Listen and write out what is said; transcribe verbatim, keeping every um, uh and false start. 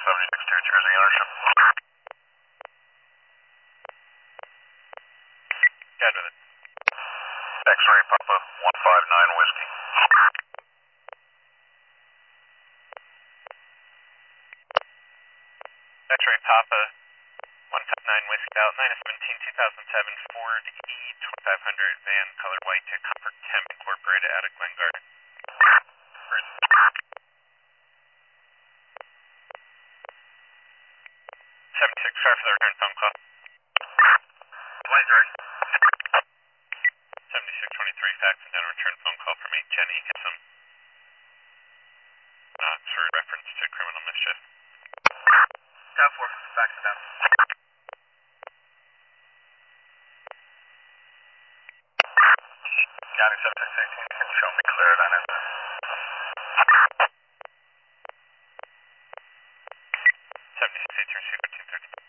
seventy-six two Jersey ownership. Get with it. X-ray Papa one five nine Whiskey. X-ray Papa one five nine Whiskey out, nine seventeen two thousand seven Ford E twenty-five hundred van, color white to Copper Temp Incorporated out of Glen Garden. seventy-six, sorry for the return phone call. twenty-three. seventy-six twenty-three, faxing down a return phone call from eight Jenny. Get some uh, for reference to criminal mischief. ten four, faxing down. County seventy-six eighteen, can you show me clear it on it? seventy-six eighteen, two thirty.